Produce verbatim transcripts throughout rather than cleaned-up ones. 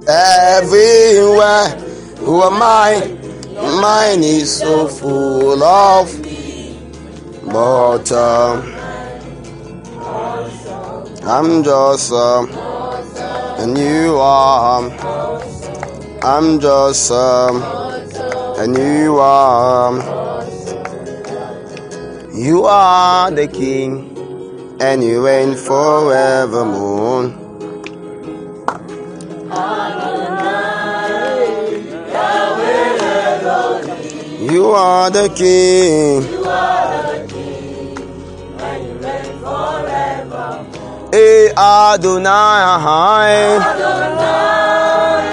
everywhere. Who am I? Mine is so full of, but uh, I'm just, uh, and you are, I'm just, um, and you are, you are the King, and you reign forevermore. You are the King, you are the King, and you reign forevermore. Eh, Adonai, Adonai,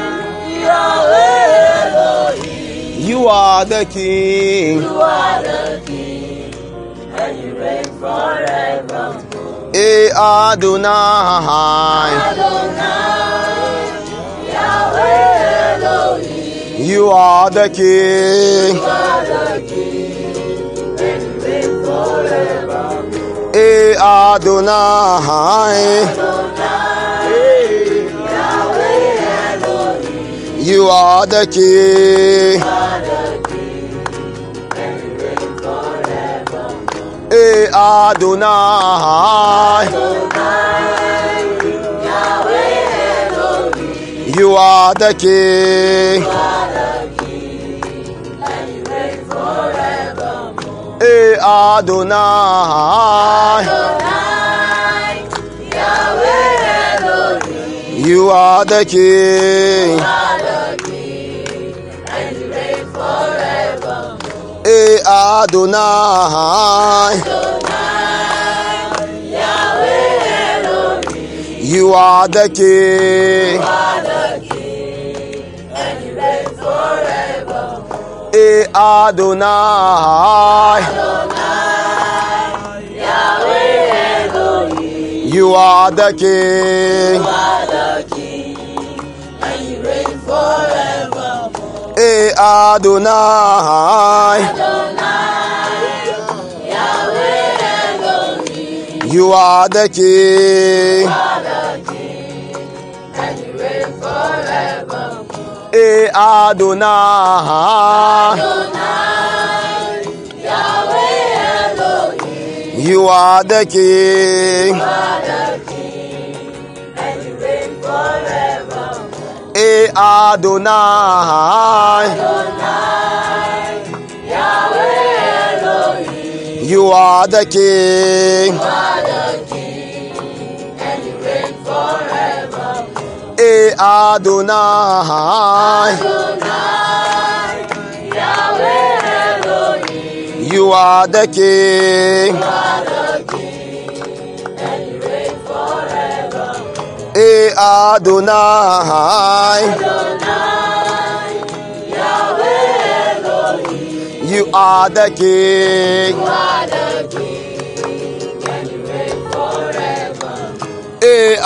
Yahweh Elohim. you are the King, You are the King, and you reign forevermore. Eh, Adonai, Adonai, Yahweh Elohim. you are the King, You are the King, and you reign forevermore. Eh, Adonai, Adonai, Yahweh Elohim. you are the King, You are the King, and you reign forevermore. Eh, Adonai, Adonai, Yahweh Elohim. you are the King, You are the King, and you reign forevermore. Eh, Adonai, Adonai, Yahweh Elohim. you are the King, You are the King, and you reign forevermore. Eh, Adonai, Adonai, Yahweh Elohim. you are the King, You are the King, and you reign forevermore. Eh, Adonai, Adonai, Yahweh Elohim. you are the King, You are the King, and you reign forevermore. Eh, Adonai, Adonai, Yahweh Elohim. you are the King, You are the King, and you reign forevermore. Eh, Adonai, Adonai, Yahweh Elohim. you are the King, You are the King, and you reign forevermore. Eh, Adonai, Adonai, Yahweh Elohim. you are the King, You are the King, and you reign forevermore. Eh, Adonai, Adonai, Yahweh Elohim. you are the King, You are the King, and you reign forevermore. Eh, Adonai, Adonai, Yahweh Elohim. you are the King, You are the King, and you reign forever. Eh,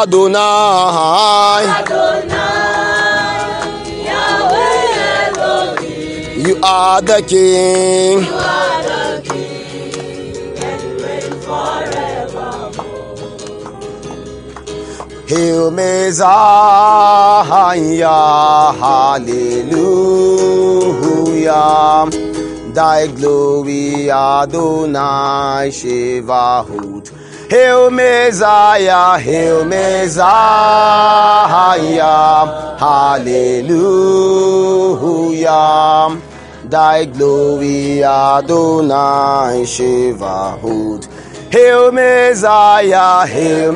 Adonai, Adonai, Yahweh Elohim. you are the King, You are the King, and you reign forever. Hail Messiah, hallelujah. Thy glory Adonai Shevahut. Hail Messiah, Hail Messiah, hallelujah. Thy glory Adonai Shevahut. Hail Messiah, Hail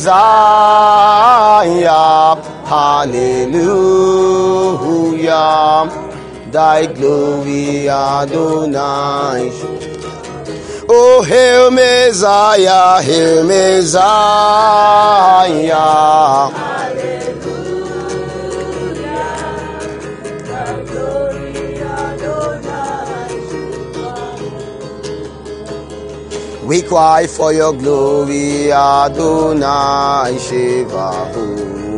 Messiah, hallelujah. Thy glory Adonai. Oh, Hail Messiah, Hail Messiah. We cry for your glory, Adonai Shevahu.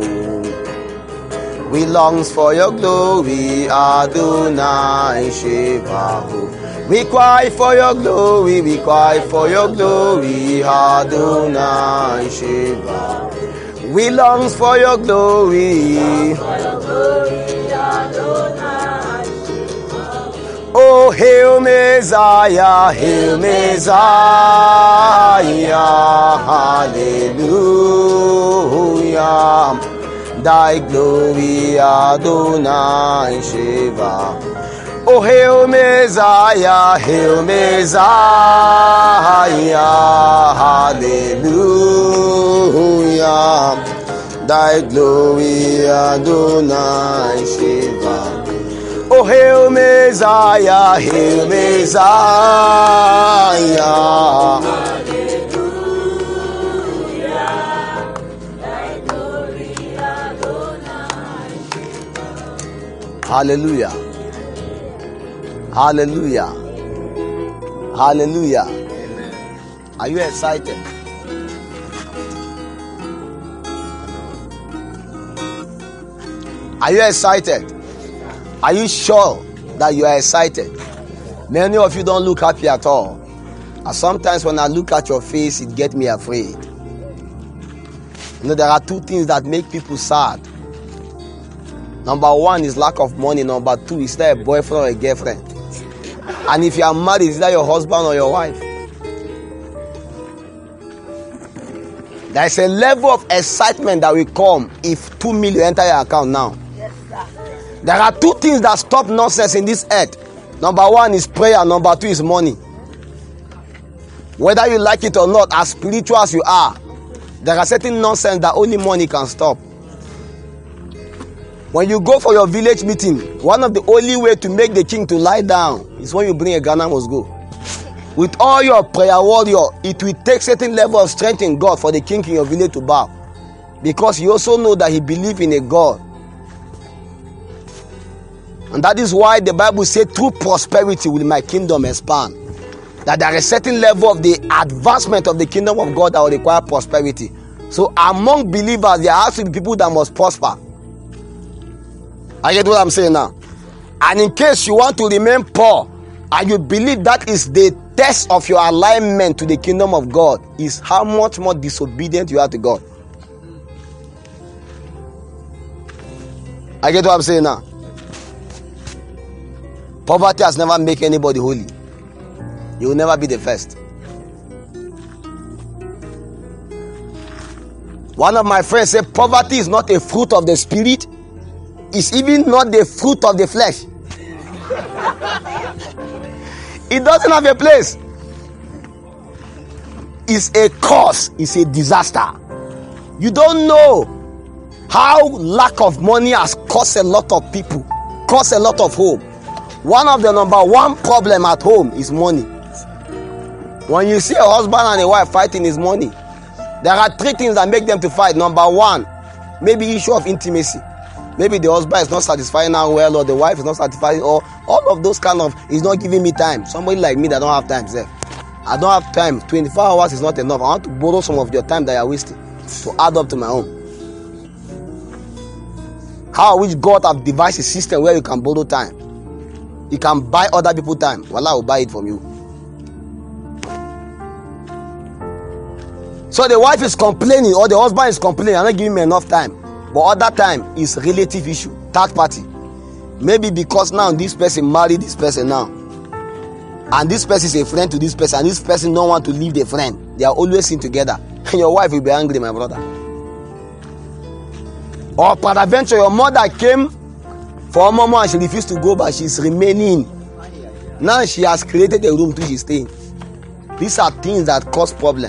We longs for your glory, Adonai Shevahu. We cry for your glory, we cry for your glory, Adonai Shevahu. We long for your glory. Oh, hail Messiah, hail Messiah, hallelujah. Thy glory, Adonai Shiva. Oh, hail Messiah, hail Messiah, hallelujah. Thy glory, Adonai Shiva. Oh, hail Messiah, hail Messiah. Hallelujah. Hallelujah. Hallelujah. Are you excited? Are you excited? Are you sure that you are excited? Many of you don't look happy at all. And sometimes when I look at your face, it gets me afraid. You know, there are two things that make people sad. Number one is lack of money. Number two is that a boyfriend or a girlfriend. And if you are married, is that your husband or your wife? There is a level of excitement that will come if two million enter your account now. Yes, sir. There are two things that stop nonsense in this earth. Number one is prayer. Number two is money. Whether you like it or not, as spiritual as you are, there are certain nonsense that only money can stop. When you go for your village meeting, one of the only way to make the king to lie down is when you bring a Ghana must go. With all your prayer warrior, it will take certain level of strength in God for the king in your village to bow. Because you also know that he believes in a God. And that is why the Bible says, through prosperity will my kingdom expand. That there is a certain level of the advancement of the kingdom of God that will require prosperity. So among believers, there has to be people that must prosper. I get what I'm saying now. And in case you want to remain poor, and you believe that is the test of your alignment to the kingdom of God, is how much more disobedient you are to God. I get what I'm saying now. Poverty has never made anybody holy. You will never be the first. One of my friends said poverty is not a fruit of the spirit. It's even not the fruit of the flesh. It doesn't have a place. It's a cause. It's a disaster. You don't know how lack of money has caused a lot of people, caused a lot of home. One of the number one problem at home is money. When you see a husband and a wife fighting, is money. There are three things that make them to fight. Number one, maybe issue of intimacy. Maybe the husband is not satisfying her well, or the wife is not satisfying, or all of those kind of, is not giving me time. Somebody like me that don't have time, sir. I don't have time. twenty-four hours is not enough. I want to borrow some of your time that you are wasting to add up to my own. How which God have devised a system where you can borrow time. You can buy other people time. Well, I will buy it from you. So the wife is complaining, or the husband is complaining, I'm not giving me enough time. But other time is relative issue, third party. Maybe because now this person married this person now, and this person is a friend to this person, and this person don't want to leave the friend. They are always seen together. Your wife will be angry, my brother. Or peradventure, your mother came for a moment and she refused to go, but she's remaining. Now she has created a room to she's staying. These are things that cause problem.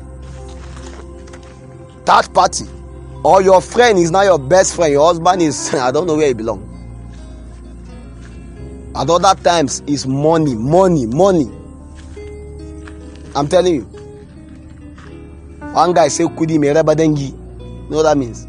Third party. Or your friend is now your best friend. Your husband is, I don't know where he belongs. At other times, it's money, money, money. I'm telling you. One guy said, Kudi mereba dengi. You know what that means?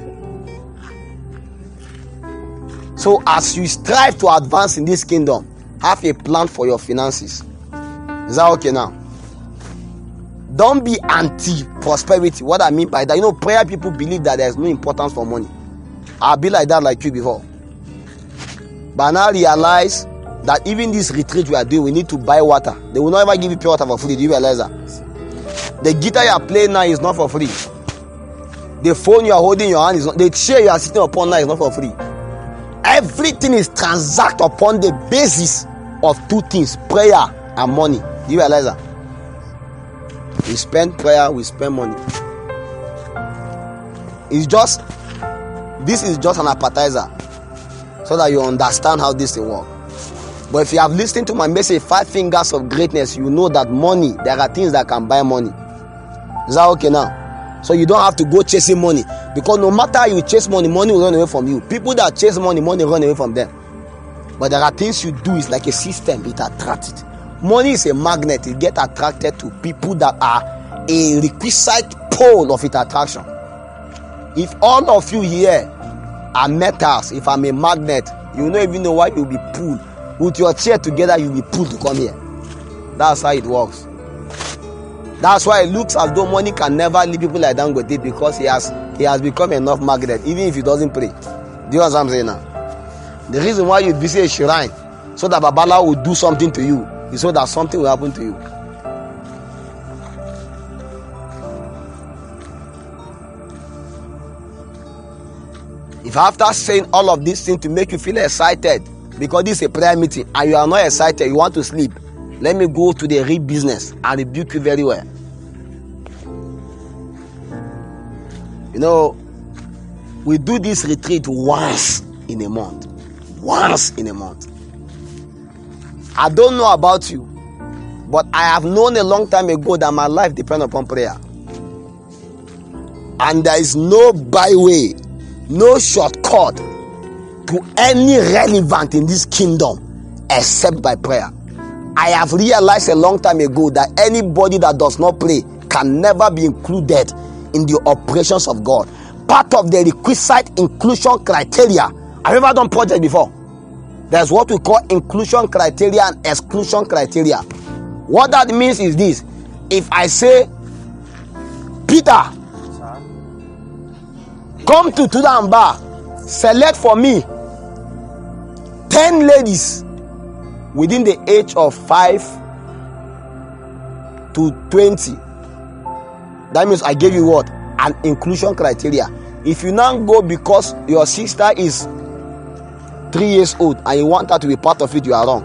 So as you strive to advance in this kingdom, have a plan for your finances. Is that okay now? Don't be anti-prosperity. What I mean by that, you know, prayer people believe that there's no importance for money. I'll be like that like you before. But now realize that even this retreat we are doing, we need to buy water. They will not ever give you pure water for free. Do you realize that? The guitar you are playing now is not for free. The phone you are holding in your hand is not, the chair you are sitting upon now is not for free. Everything is transacted upon the basis of two things: prayer and money. Do you realize that? We spend prayer, we spend money. It's just, this is just an appetizer so that you understand how this thing works. But if you have listened to my message, Five Fingers of Greatness, you know that money, there are things that can buy money. Is that okay now? So you don't have to go chasing money, because no matter how you chase money, money will run away from you. People that chase money, money run away from them. But there are things you do, it's like a system, it attracts it. Money is a magnet, it gets attracted to people that are a requisite pole of its attraction. If all of you here are metals, if I'm a magnet, you don't even know why you'll be pulled. With your chair together, you'll be pulled to come here. That's how it works. That's why it looks as though money can never leave people like Dangote, because he has he has become enough magnet, even if he doesn't pray. Do you know what I'm saying now? The reason why you visit a shrine so that Babala will do something to you is so that something will happen to you. If after saying all of these things to make you feel excited, because this is a prayer meeting and you are not excited, you want to sleep, let me go to the real business and rebuke you very well. You know, we do this retreat once in a month. Once in a month. I don't know about you, but I have known a long time ago that my life depends upon prayer. And there is no byway, no shortcut to any relevant in this kingdom except by prayer. I have realized a long time ago that anybody that does not pray can never be included in the operations of God. Part of the requisite inclusion criteria. Have you ever done project before? There's what we call inclusion criteria and exclusion criteria. What that means is this: if I say, Peter, come to Tudan Bar, select for me ten ladies within the age of five to twenty. That means I gave you what? An inclusion criteria. If you now go because your sister is three years old and you want her to be part of it, you are wrong.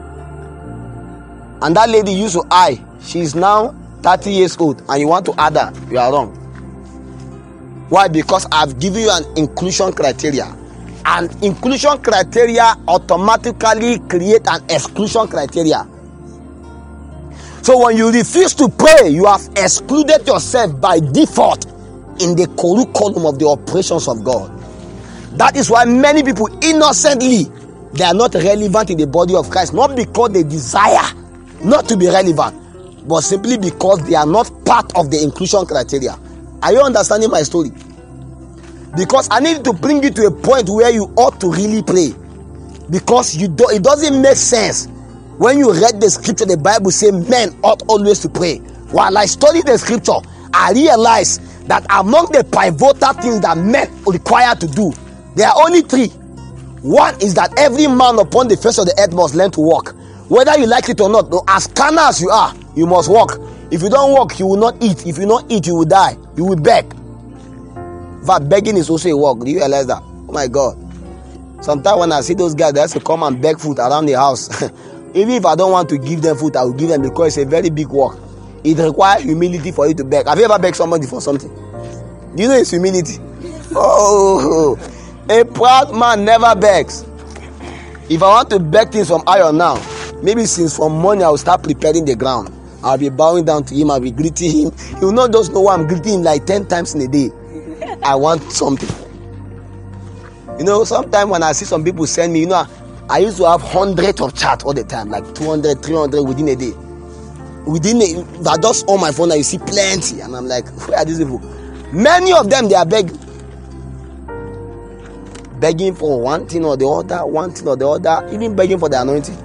And that lady used to eye, she is now thirty years old and you want to add her, you are wrong. Why? Because I've given you an inclusion criteria. And inclusion criteria automatically create an exclusion criteria. So when you refuse to pray, you have excluded yourself by default in the curriculum of the operations of God. That is why many people innocently, they are not relevant in the body of Christ, not because they desire not to be relevant, but simply because they are not part of the inclusion criteria. Are you understanding my story? Because I need to bring you to a point where you ought to really pray. Because you do, it doesn't make sense when you read the scripture, the Bible says men ought always to pray. While I study the scripture, I realize that among the pivotal things that men require to do, there are only three. One is that every man upon the face of the earth must learn to walk. Whether you like it or not, as carnal as you are, you must walk. If you don't walk, you will not eat. If you don't eat, you will die. You will beg. In fact, begging is also a work. Do you realize that? Oh my God. Sometimes when I see those guys, they have to come and beg food around the house. Even if I don't want to give them food, I will give them, because it's a very big work. It requires humility for you to beg. Have you ever begged somebody for something? Do you know it's humility? Oh, a proud man never begs. If I want to beg things from iron now, maybe since from morning I will start preparing the ground. I'll be bowing down to him, I'll be greeting him. He will not just know why I'm greeting him like ten times in a day. I want something. You know, sometimes when I see some people send me, you know, I used to have hundreds of chats all the time, like two hundred, three hundred within a day. Within a, if I just on my phone, I see plenty, and I'm like, where are these people? Many of them, they are begging. Begging for one thing or the other, one thing or the other, even begging for the anointing.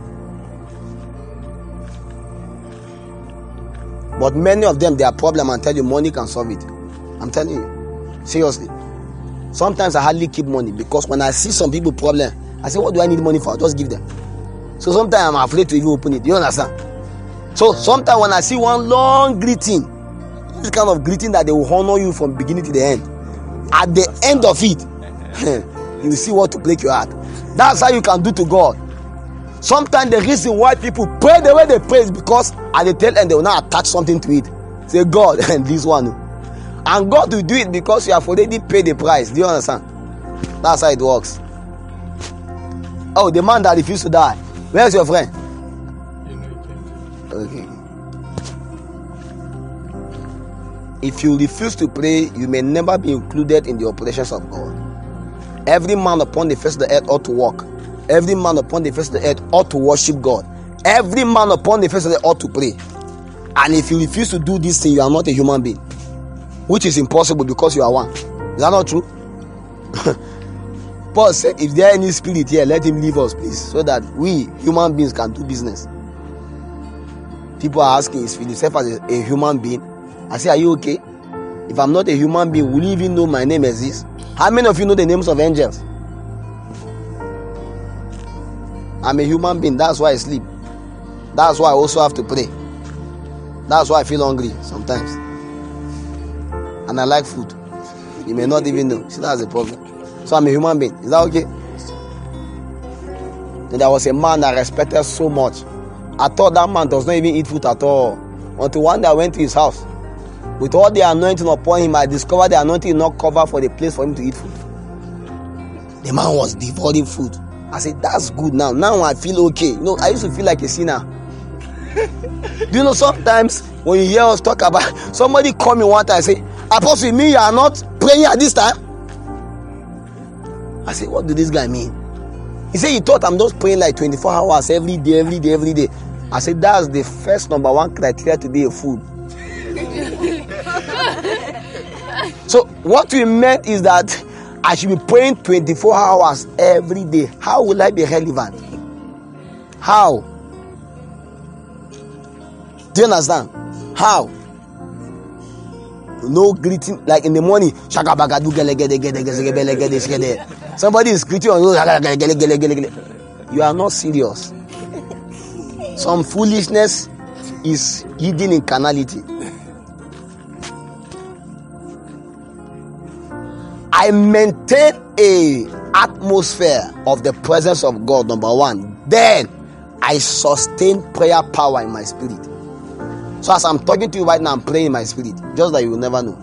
But many of them, their problem, I tell you, money can solve it. I'm telling you, seriously. Sometimes I hardly keep money, because when I see some people problem, I say, what do I need money for? Just give them. So sometimes I'm afraid to even open it. You understand? So sometimes when I see one long greeting, this kind of greeting that they will honor you from beginning to the end, At the end of it, you will see what to break your heart. That's how you can do to God. Sometimes the reason why people pray the way they pray is because at the tail end they will not attach something to it. Say, God, and this one. And God will do it because you have already paid the price. Do you understand? That's how it works. Oh, the man that refused to die. Where's your friend? Okay. If you refuse to pray, you may never be included in the operations of God. Every man upon the face of the earth ought to walk. Every man upon the face of the earth ought to worship God. Every man upon the face of the earth ought to pray. And if you refuse to do this thing, you are not a human being. Which is impossible because you are one. Is that not true? Paul said, if there is any spirit here, let him leave us, please. So that we, human beings, can do business. People are asking, is yourself as a, a human being? I say, are you okay? If I'm not a human being, will you even know my name exists? How many of you know the names of angels? I'm a human being. That's why I sleep. That's why I also have to pray. That's why I feel hungry sometimes. And I like food. You may not even know. See, that's the problem. So I'm a human being. Is that okay? And there was a man that I respected so much. I thought that man does not even eat food at all. Until one day I went to his house. With all the anointing upon him, I discovered the anointing not cover for the place for him to eat food. The man was devouring food. I said, that's good now. Now I feel okay. You know, I used to feel like a sinner. Do you know, sometimes when you hear us talk about, somebody call me one time and say, Apostle, me, you are not praying at this time? I said, what do this guy mean? He said, he thought I'm just praying like twenty-four hours every day, every day, every day. I said, that's the first number one criteria to be a fool. So what we meant is that I should be praying twenty-four hours every day. How will I be relevant? How? Do you understand? How? No greeting, like in the morning. Somebody is greeting on you. You are not serious. Some foolishness is hidden in carnality. I maintain a atmosphere of the presence of God, number one. Then I sustain prayer power in my spirit. So as I'm talking to you right now, I'm praying in my spirit. Just that you will never know.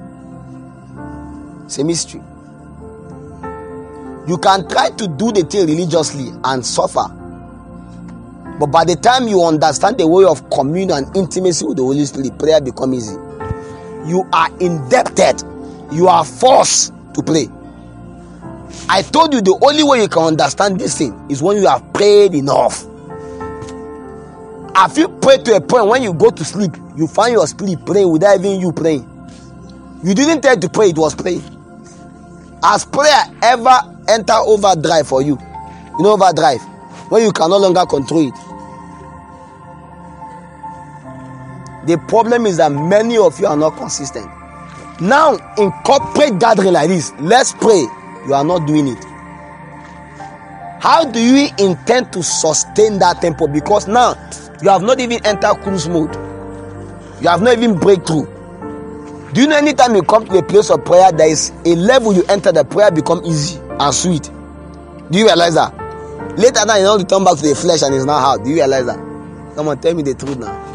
It's a mystery. You can try to do the thing religiously and suffer. But by the time you understand the way of communion and intimacy with the Holy Spirit, prayer becomes easy. You are indebted. You are forced to pray. I told you the only way you can understand this thing is when you have prayed enough. Have you prayed to a point when you go to sleep, you find your spirit praying without even you praying? You didn't tell to pray, it was praying. Has prayer ever enter overdrive for you? You know overdrive? When you can no longer control it. The problem is that many of you are not consistent. Now, in corporate gathering like this, let's pray. You are not doing it. How do you intend to sustain that tempo? Because now, you have not even entered cruise mode. You have not even breakthrough. Do you know anytime you come to a place of prayer, there is a level you enter, the prayer become easy and sweet. Do you realize that? Later now, you want to turn back to the flesh and it's not hard. Do you realize that? Come on, tell me the truth now.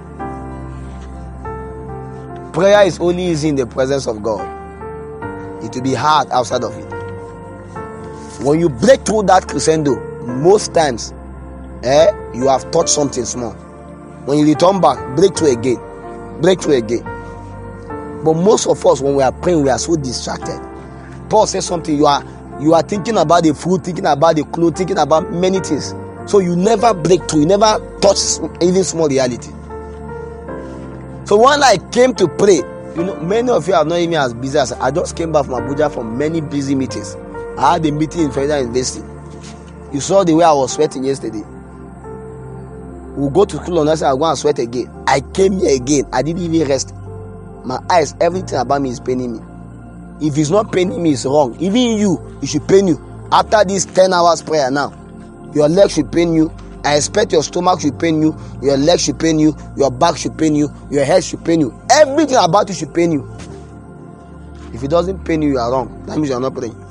Prayer is only easy in the presence of God. It will be hard outside of it. When you break through that crescendo, most times, eh, you have touched something small. When you return back, break through again. Break through again. But most of us, when we are praying, we are so distracted. Paul says something, you are you are thinking about the food, thinking about the clothes, thinking about many things. So you never break through, you never touch even small reality. So when I came to pray, you know, many of you are not even as busy as I just came back from Abuja from many busy meetings. I had a meeting in Federal University. You saw the way I was sweating yesterday. We'll go to school on Wednesday, I'll go and sweat again. I came here again. I didn't even rest. My eyes, everything about me is paining me. If it's not paining me, it's wrong. Even you, it should pain you. After this ten hours prayer now, your legs should pain you. I expect your stomach should pain you. Your legs should pain you. Your back should pain you. Your head should pain you. Everything about you should pain you. If it doesn't pain you, you are wrong. That means you are not praying.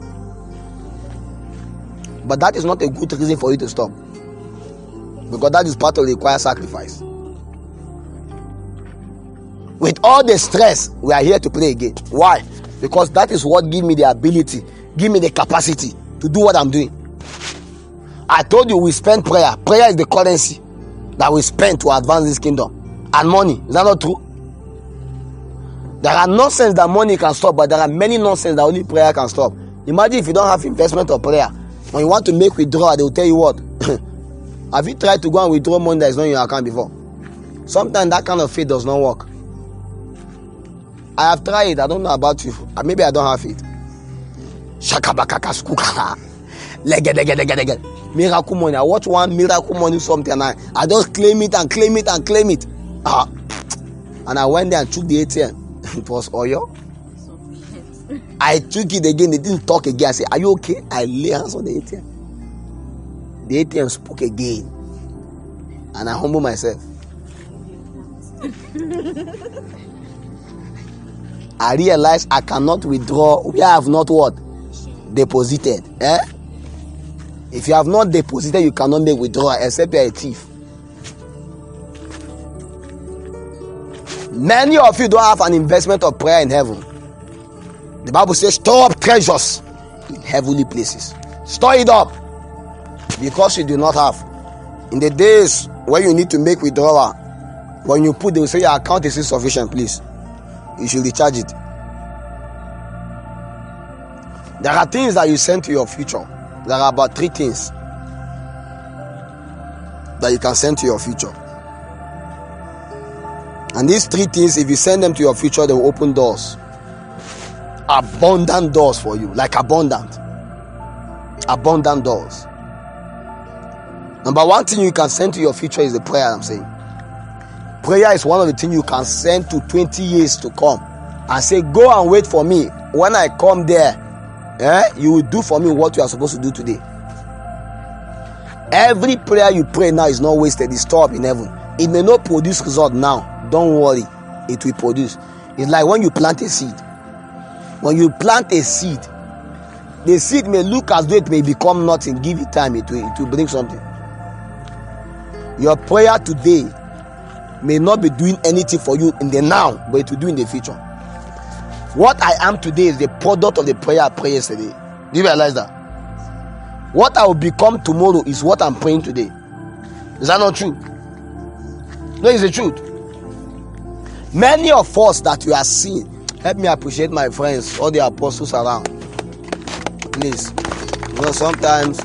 But that is not a good reason for you to stop, because that is part of the required sacrifice. With all the stress, we are here to pray again. Why? Because that is what gives me the ability, give me the capacity to do what I'm doing. I told you we spend prayer. Prayer is the currency that we spend to advance this kingdom. And money. Is that not true? There are nonsense that money can stop, but there are many nonsense that only prayer can stop. Imagine if you don't have investment of prayer. When you want to make withdrawal, they will tell you what? Have you tried to go and withdraw money that is not in your account before? Sometimes that kind of faith does not work. I have tried it. I don't know about you. Maybe I don't have it. Miracle money. I watch one miracle money something and I, I just claim it and claim it and claim it. Ah. And I went there and took the A T M. It was Oyo. I took it again. They didn't talk again. I said, are you okay? I lay hands on the A T M. The A T M spoke again. And I humble myself. I realized I cannot withdraw where I have not what? Deposited. Eh? If you have not deposited, you cannot make withdrawal except you are a thief. Many of you don't have an investment of prayer in heaven. The Bible says, store up treasures in heavenly places. Store it up. Because you do not have. In the days when you need to make withdrawal, when you put, they will say your account is insufficient, please. You should recharge it. There are things that you send to your future. There are about three things that you can send to your future. And these three things, if you send them to your future, they will open doors. Abundant doors for you. Like abundant. Abundant doors. Number one thing you can send to your future is the prayer, I'm saying. Prayer is one of the things you can send to twenty years to come. And say, go and wait for me. When I come there, eh, you will do for me what you are supposed to do today. Every prayer you pray now is not wasted. It's stored up in heaven. It may not produce result now. Don't worry. It will produce. It's like when you plant a seed. When you plant a seed, the seed may look as though it may become nothing. Give it time. It will, it will bring something. Your prayer today may not be doing anything for you in the now, but it will do in the future. What I am today is the product of the prayer I prayed yesterday. Do you realize that? What I will become tomorrow is what I'm praying today. Is that not true? No, it's the truth. Many of us that you are seeing, help me appreciate my friends, all the apostles around. Please. You know, sometimes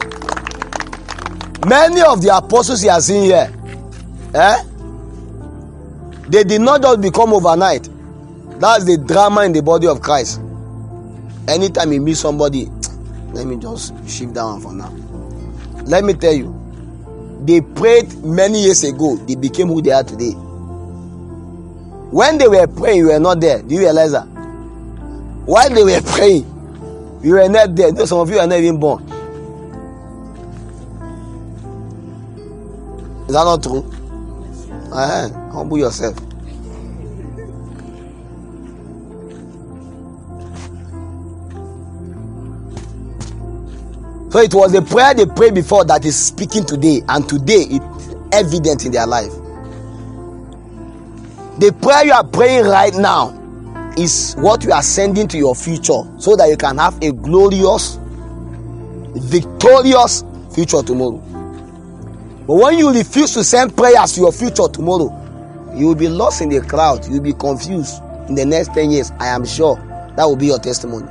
many of the apostles you are seeing here, eh? They did not just become overnight. That's the drama in the body of Christ. Anytime you meet somebody, let me just shift that one for now. Let me tell you, they prayed many years ago. They became who they are today. When they were praying, you were not there. Do you realize that? While they were praying, you were not there. Some of you are not even born. Is that not true? Uh-huh. Humble yourself. So it was the prayer they prayed before that is speaking today, and today it's evident in their life. The prayer you are praying right now is what you are sending to your future, so that you can have a glorious, victorious future tomorrow. But when you refuse to send prayers to your future tomorrow, you will be lost in the crowd. You will be confused in the next ten years. I am sure that will be your testimony.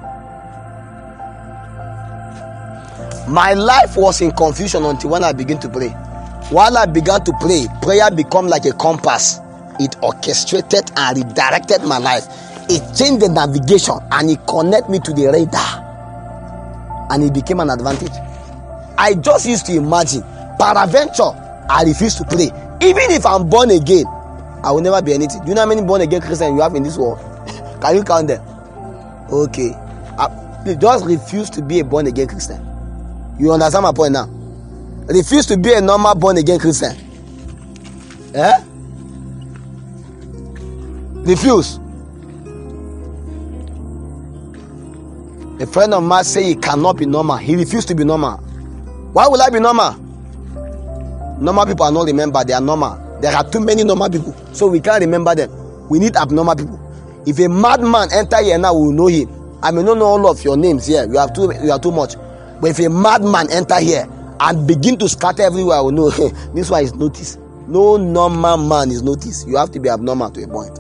My life was in confusion until when I began to pray. While I began to pray, prayer became like a compass. It orchestrated and redirected my life. It changed the navigation and it connected me to the radar. And it became an advantage. I just used to imagine, peradventure, I refuse to pray. Even if I'm born again, I will never be anything. Do you know how many born again Christians you have in this world? Can you count them? Okay. I, just refuse to be a born again Christian. You understand my point now? Refuse to be a normal born again Christian. Eh? Refuse. A friend of mine say he cannot be normal. He refused to be normal. Why will I be normal? Normal people are not remembered. They are normal. There are too many normal people, so we can't remember them. We need abnormal people. If a madman enter here now, we will know him. I may not know all of your names here. You have too, you are too much. But if a madman enter here and begin to scatter everywhere, I will know this one is noticed. No normal man is noticed. You have to be abnormal to a point.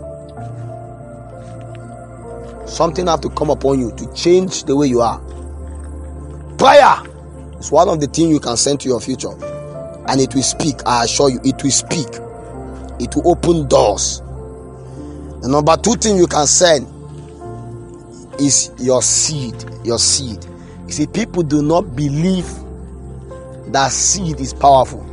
Something have to come upon you to change the way you are. Prayer is one of the things you can send to your future, and it will speak. I assure you, it will speak. It will open doors. The number two thing you can send is your seed. Your seed. You see, people do not believe that seed is powerful.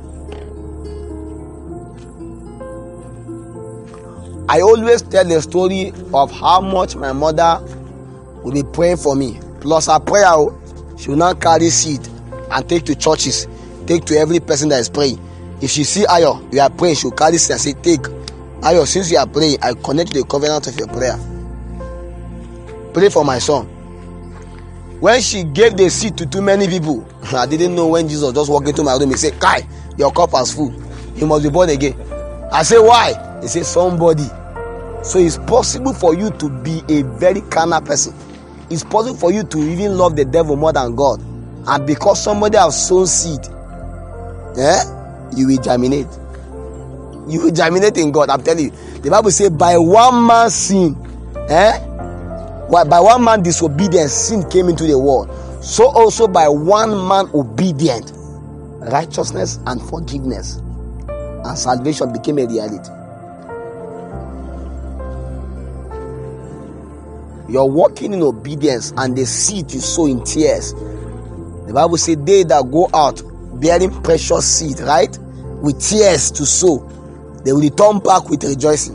I always tell the story of how much my mother will be praying for me. Plus her prayer, she will now carry seed and take to churches, take to every person that is praying. If she see Ayo, you are praying, she will carry seed and say, take. Ayo, since you are praying, I connect to the covenant of your prayer. Pray for my son. When she gave the seed to too many people, I didn't know when Jesus just walked into my room, he said, Kai, your cup is full. You must be born again. I said, why? He said, somebody. So it's possible for you to be a very carnal person. It's possible for you to even love the devil more than God. And because somebody has sown seed, eh, you will germinate. You will germinate in God. I'm telling you. The Bible says, by one man's sin, eh, by one man disobedience, sin came into the world. So also by one man obedient, righteousness and forgiveness and salvation became a reality. You're walking in obedience, and the seed you sow in tears. The Bible says, they that go out bearing precious seed, right, with tears to sow, they will return back with rejoicing.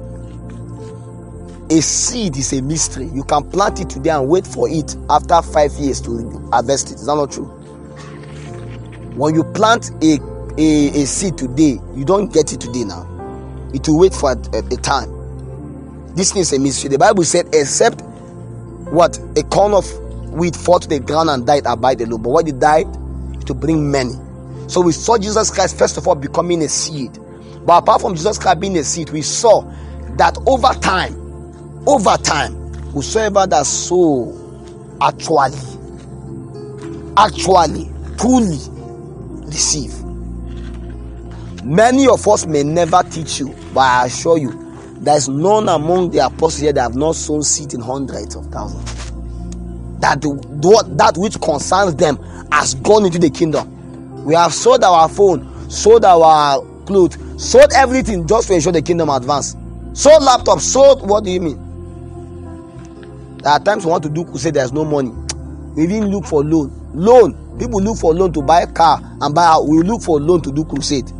A seed is a mystery. You can plant it today and wait for it after five years to harvest it. Is that not true? When you plant a, a, a seed today, you don't get it today now. It will wait for a, a, a time. This is a mystery. The Bible said, except what? A corn of wheat fall to the ground and died, abide alone. But when it died, to bring many. So we saw Jesus Christ, first of all, becoming a seed. But apart from Jesus Christ being a seed, we saw that over time, over time, whosoever that sow actually, actually, truly receive. Many of us may never teach you, but I assure you, there is none among the apostles here that have not sown seed in hundreds of thousands. That the, that which concerns them has gone into the kingdom. We have sold our phone, sold our clothes, sold everything just to ensure the kingdom advance. Sold laptops, sold, what do you mean? There are times we want to do crusade, there's no money. We even look for loan. Loan. People look for loan to buy a car and buy a, we look for loan to do crusade.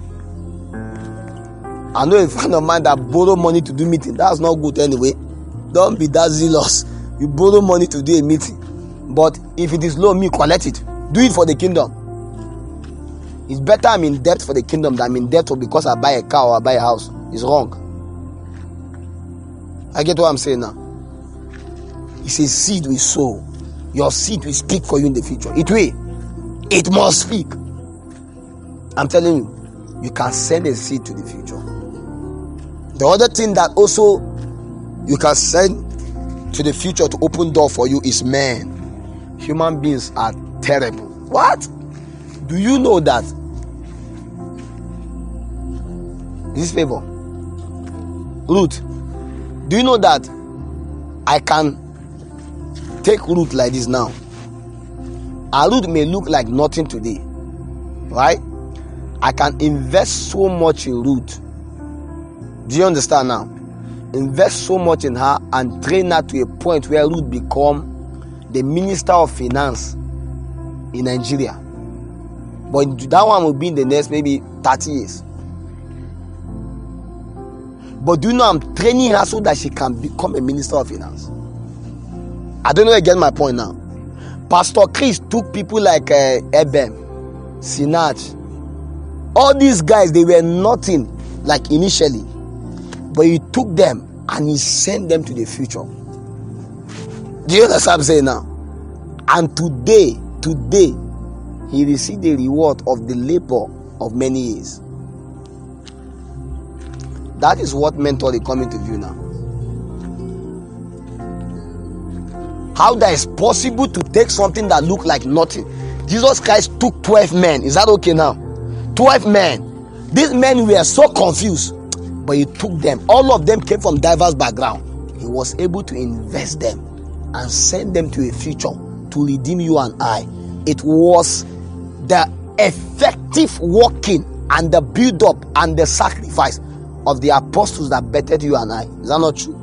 I know a friend of mine that borrow money to do meeting. That's not good anyway. Don't be that zealous. You borrow money to do a meeting. But if it is loan, me collect it. Do it for the kingdom. It's better I'm in debt for the kingdom than I'm in debt because I buy a car or I buy a house. It's wrong. I get what I'm saying now. It's a seed we sow. Your seed will speak for you in the future. It will. It must speak. I'm telling you, you can send a seed to the future. The other thing that also you can send to the future to open door for you is men. Human beings are terrible. What? Do you know that? This favor. Ruth, do you know that I can take Ruth like this now? And Ruth may look like nothing today, right? I can invest so much in Ruth. Do you understand now? Invest so much in her and train her to a point where Ruth become the Minister of Finance in Nigeria. But that one will be in the next maybe thirty years. But do you know I'm training her so that she can become a Minister of Finance? I don't know again my point now. Pastor Chris took people like uh, Ebem, Sinach. All these guys, they were nothing like initially. But he took them and he sent them to the future. Do you understand what I'm saying now? And today, today, he received the reward of the labor of many years. That is what mentor is coming to view now. How that is possible to take something that looked like nothing. Jesus Christ took twelve men. Is that okay now? twelve men. These men were so confused, but he took them. All of them came from diverse backgrounds. He was able to invest them and send them to a future to redeem you and I. It was the effective working and the build up and the sacrifice of the apostles that bettered you and I. Is that not true?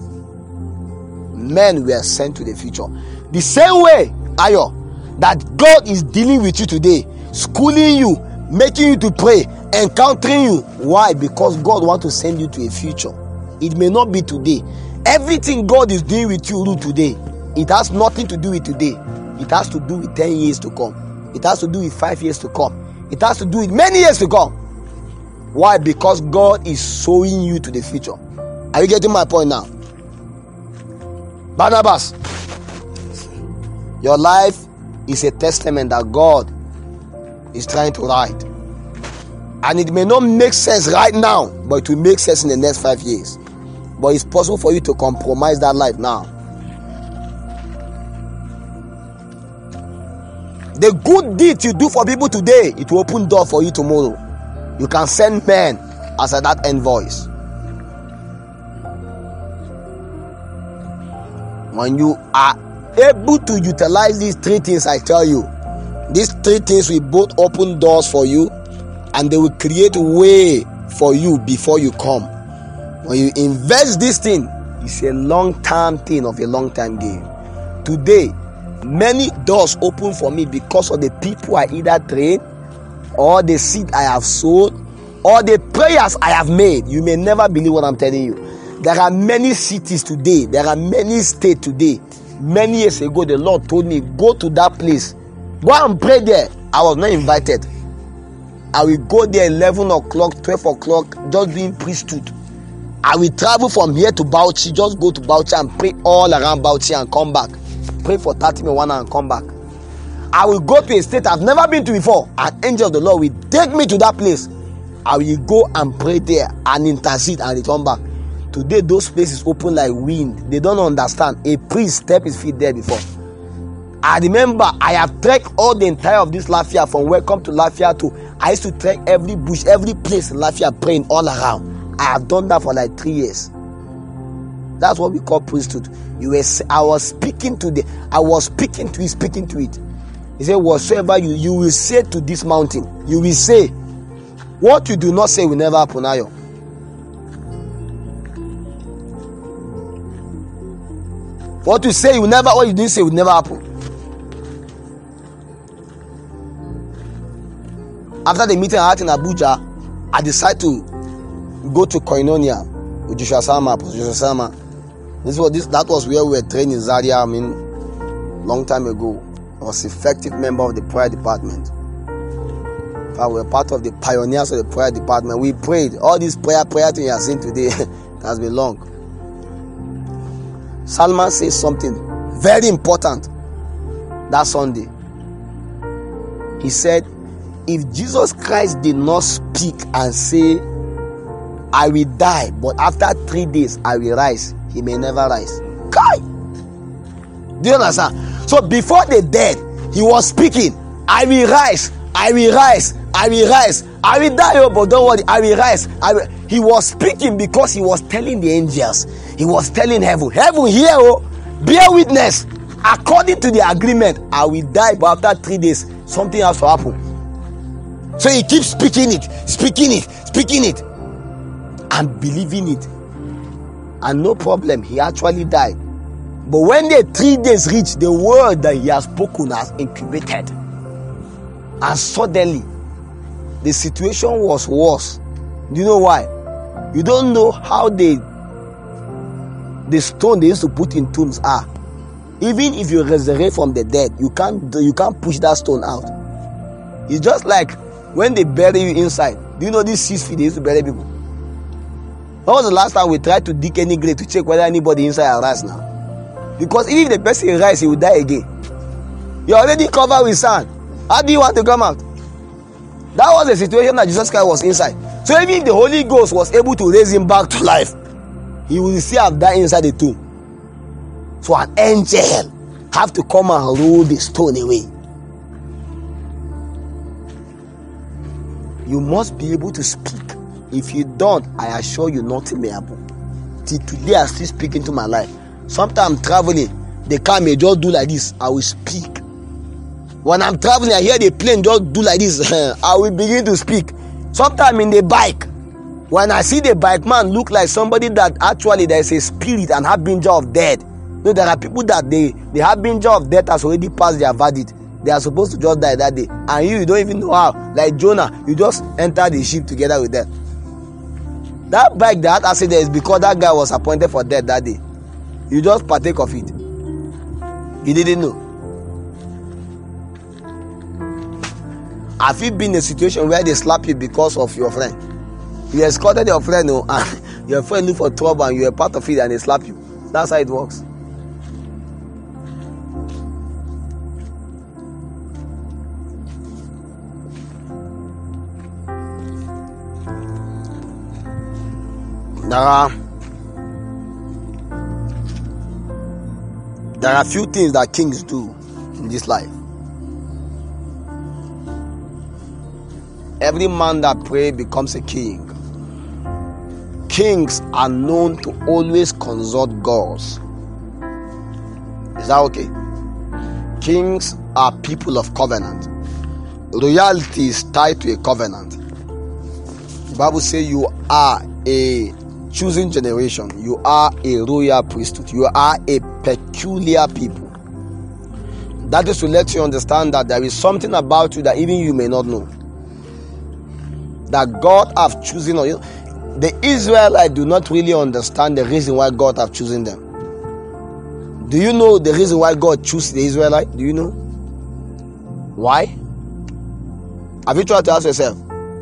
Men were sent to the future. The same way, Ayo, that God is dealing with you today, schooling you, making you to pray, encountering you. Why? Because God wants to send you to a future. It may not be today. Everything God is doing with you today, it has nothing to do with today. It has to do with ten years to come. It has to do with five years to come. It has to do with many years to come. Why? Because God is sowing you to the future. Are you getting my point now? Barnabas, your life is a testament that God is trying to write. And it may not make sense right now, but it will make sense in the next five years. But it's possible for you to compromise that life now. The good deeds you do for people today, it will open door for you tomorrow. You can send men as a that envoys. When you are able to utilize these three things, I tell you, these three things will both open doors for you and they will create a way for you before you come. When you invest this thing, it's a long-term thing of a long-time game. Today, many doors open for me because of the people I either train, or the seed I have sowed, or the prayers I have made. You may never believe what I'm telling you. There are many cities today, there are many states today. Many years ago, the Lord told me, go to that place, go and pray there. I was not invited. I will go there eleven o'clock, twelve o'clock, just doing priesthood. I will travel from here to Bauchi, just go to Bauchi and pray all around Bauchi and come back. Pray for thirty minutes and come back. I will go to a state I've never been to before. An angel of the Lord will take me to that place. I will go and pray there and intercede and return back. Today, those places open like wind. They don't understand. A priest step his feet there before. I remember I have trekked all the entire of this Lafia, from Welcome to Lafia to, I used to trek every bush, every place in Lafia, praying all around. I have done that for like three years. That's what we call priesthood. You were, I was speaking to the, I was speaking to it, speaking to it. He said, whatsoever you, you will say to this mountain, you will say. What you do not say will never happen, Ayo. What you say will never, what you didn't say will never happen. After the meeting I had in Abuja, I decided to go to Koinonia with Joshua Sama, Joshua Sama. This was this that was where we were training Zaria, I mean, long time ago. I was effective member of the prayer department. I was part of the pioneers of the prayer department. We prayed. All this prayer, prayer thing you are seeing today has been long. Salman says something very important that Sunday. He said, if Jesus Christ did not speak and say, I will die, but after three days I will rise, he may never rise. Kai! Do you understand? So before the dead, he was speaking, I will rise, I will rise, I will rise, I will die, oh, but don't worry, I will rise. I will. He was speaking because he was telling the angels, he was telling heaven, heaven here, oh, bear witness. According to the agreement, I will die, but after three days, something else will happen. So he keeps speaking it, speaking it, speaking it, and believing it. And no problem, he actually died. But when the three days reached, the word that he has spoken has incubated. And suddenly, the situation was worse. Do you know why? You don't know how they, the stone they used to put in tombs are. Even if you resurrect from the dead, you can't you can't push that stone out. It's just like when they bury you inside. Do you know these six feet they used to bury people? When was the last time we tried to dig any grave to check whether anybody inside arrives now? Because if the person rise, he will die again. You're already covered with sand. How do you want to come out? That was the situation that Jesus Christ was inside. So even if the Holy Ghost was able to raise him back to life, he will still have died inside the tomb. So an angel have to come and roll the stone away. You must be able to speak. If you don't, I assure you nothing may happen. Till today I still speak into my life. Sometimes I'm traveling, the car may just do like this, I will speak. When I'm traveling, I hear the plane just do like this, I will begin to speak. Sometimes in the bike, when I see the bike man look like somebody that actually there is a spirit and harbinger of death. No, there are people that they the harbinger of death has already passed their verdict. They are supposed to just die that day, and you, you don't even know how. Like Jonah, you just enter the ship together with them. That bike that accident is because that guy was appointed for death that day. You just partake of it. You didn't know. Have you been in a situation where they slap you because of your friend? You escorted your friend, no, and your friend look for trouble and you are part of it and they slap you. That's how it works. There are there are few things that kings do in this life. Every man that prays becomes a king. Kings are known to always consult gods. Is that okay? Kings are people of covenant. Royalty is tied to a covenant. The Bible says you are a chosen generation. You are a royal priesthood. You are a peculiar people. That is to let you understand that there is something about you that even you may not know. That God have chosen you. The Israelites do not really understand the reason why God have chosen them. Do you know the reason why God chose the Israelites? Do you know? Why? Have you tried to ask yourself?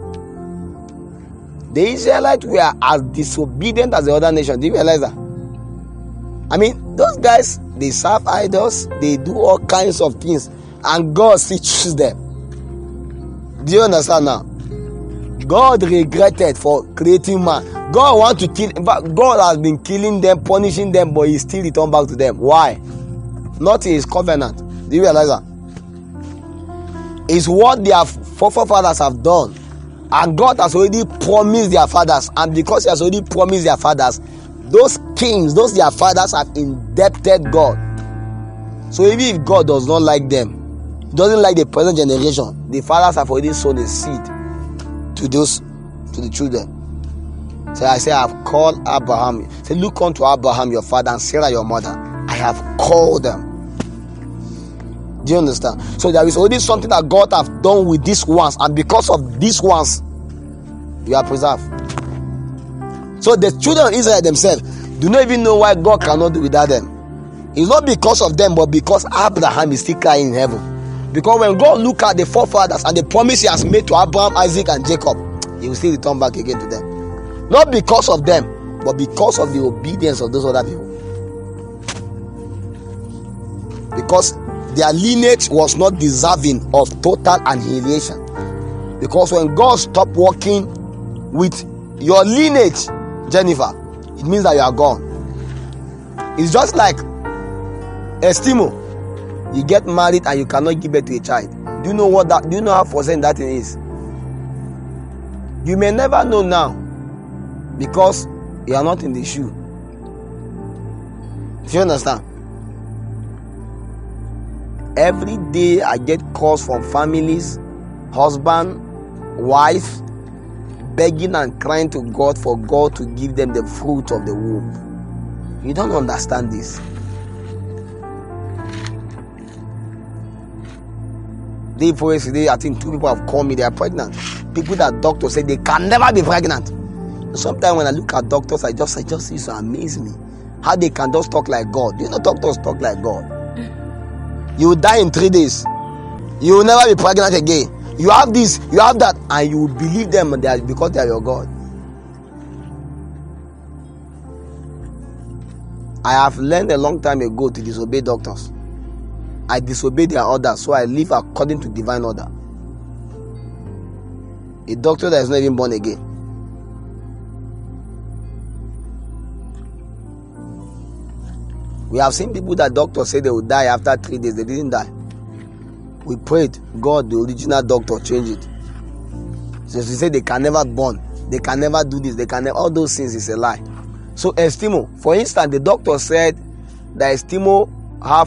The Israelites were as disobedient as the other nations. Do you realize that? I mean, those guys, they serve idols, they do all kinds of things, and God still chooses them. Do you understand now? God regretted for creating man. God want to kill. In fact, God has been killing them, punishing them, but He still returned back to them. Why? Not in His covenant. Do you realize that? It's what their forefathers have done, and God has already promised their fathers. And because He has already promised their fathers, those kings, those their fathers have indebted God. So even if God does not like them, He doesn't like the present generation, the fathers have already sown a seed to those, to the children. So I say, I have called Abraham. Say, look unto Abraham your father and Sarah your mother. I have called them. Do you understand? So there is already something that God have done with these ones, and because of these ones, you are preserved. So the children of Israel themselves do not even know why God cannot do without them. It's not because of them, but because Abraham is still crying in heaven. Because when God look at the forefathers and the promise He has made to Abraham, Isaac, and Jacob, He will still return back again to them. Not because of them, but because of the obedience of those other people. Because their lineage was not deserving of total annihilation. Because when God stopped working with your lineage, Jennifer, it means that you are gone. It's just like Estimo. You get married and you cannot give birth to a child. Do you know what that? Do you know how forsaken that thing is? You may never know now, because you are not in the shoe. Do you understand? Every day I get calls from families, husband, wife, begging and crying to God for God to give them the fruit of the womb. You don't understand this. Day before yesterday, I think two people have called me, they are pregnant. People that doctors say they can never be pregnant. Sometimes when I look at doctors, I just I just used to amaze me. How they can just talk like God. Do you know doctors talk like God? You will die in three days. You will never be pregnant again. You have this, you have that, and you will believe them because they are your God. I have learned a long time ago to disobey doctors. I disobey their orders, so I live according to divine order. A doctor that is not even born again. We have seen people that doctors say they will die after three days. They didn't die. We prayed, God, the original doctor, change it. So she said they can never born, they can never do this, they can never, all those things is a lie. So Estimo, for instance, the doctor said that Estimo have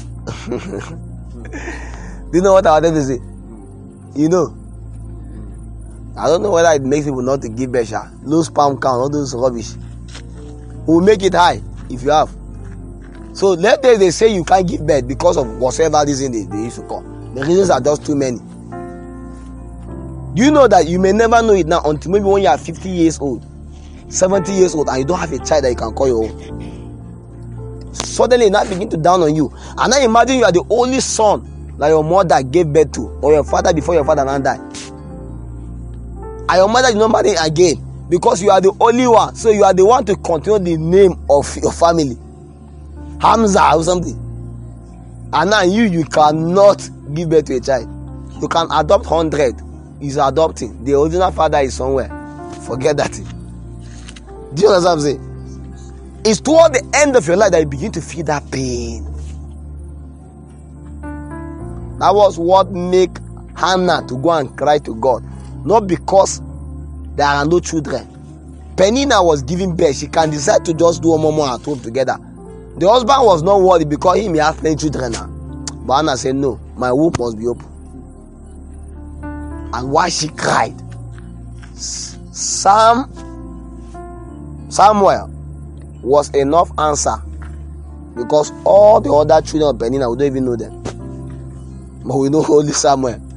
do you know what I wanted to say? You know, I don't know whether it makes people not to give birth, low sperm count, all those rubbish. We'll make it high if you have. So let's say they say you can't give birth because of whatever reason they, they used to call. The reasons are just too many. Do you know that you may never know it now until maybe when you are fifty years old, seventy years old, and you don't have a child that you can call your own? Suddenly it now begin to down on you. And now imagine you are the only son that your mother gave birth to, or your father before your father now died. And your mother did not marry again because you are the only one. So you are the one to continue the name of your family. Hamza or something. And now you, you cannot give birth to a child. You can adopt one hundred. He's adopting. The original father is somewhere. Forget that. Do you understand what I'm saying? It's toward the end of your life that you begin to feel that pain. That was what made Hannah to go and cry to God. Not because there are no children. Penina was giving birth. She can decide to just do one more at home together. The husband was not worried because he may have plenty children now. But Hannah said, no, my womb must be open. And why she cried? Sam, Samuel was enough answer because all the other children of Penina, we don't even know them. But we know only Samuel.